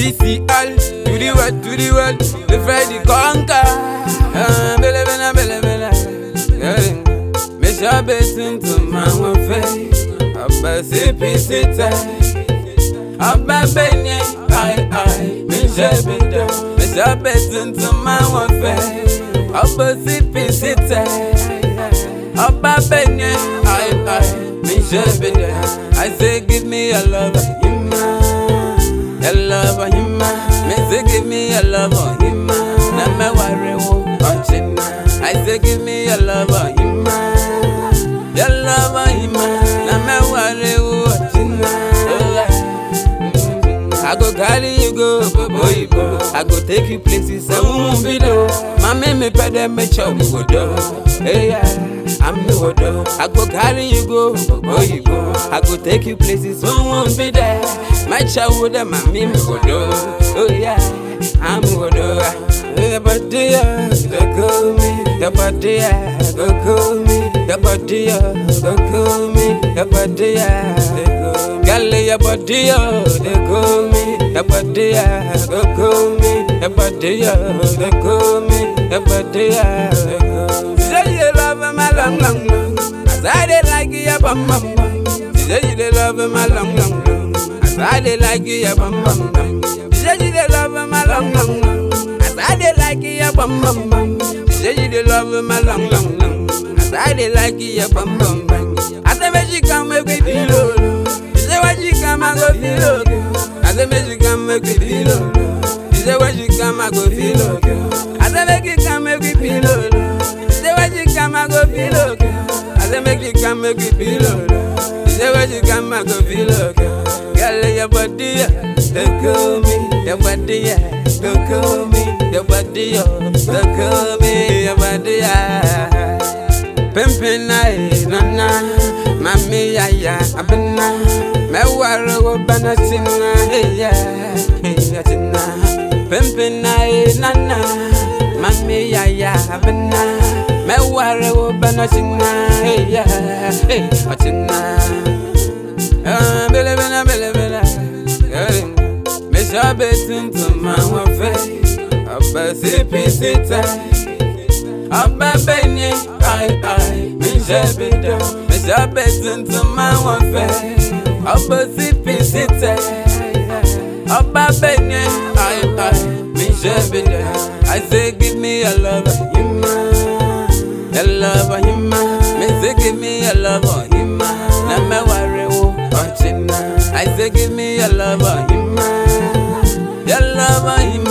DCL, to the world, the Freddy conquer. Bele, me shall betin to my face. Abba sipi sita, Abba benye, I, me shall betin to my face. Abba sipi sita, Abba benye, I, me shall be there. I say give me a lover, a lover, me say give me a lover, na me worry wo watching. I say give me a lover, a lover, na me worry wo watching. I go carry you go, boy, I go take you places I won't be there. Mama me pede me chop go do, hey I'm the do. I go carry you go, boy, I go take you places I won't be there. My child would have mommy me go do, oh yeah, I'm go do. Your body, go call me. Your body, go call me. Your body, go call me. Your body, go. Girl, your body, they call me. Your body, go call me. Your body, they call me. Your body, go. Say you love my long, long, long. As I did like you, bum bum bum. Say you love my long, long, long. As I did like you, bum bum bum. Say you love my long, long, long. I dey like you, bum bum bum. You say you dey love my long, long, long. As I dey like you, bum bum bum. I say when she come make me feel low. You say when she come I go feel low. I say when she come make me feel low. You say when she come I go feel low. I say make you come make me feel low. You say when she come I go feel low. I say make you come make me feel low. You say when she come I go feel low. Girl, your body, don't call me. Your body, don't call me. Your body, don't call me. Your body, pimpin' na mami ya abena. Me waro banatina, hey tina. Pimpin' na mami ya abena. Me waro banatina, hey tina. Bele, me shall betin to my face. Abba sipi sita, Abba benye, I, me shall be there. Me shall betin to my face. Abba sipi sita, Abba benye, I, me shall be there. I say give me a lover, a lover, me say give me a lover, na me worry watching. I say give me a lover, a lover,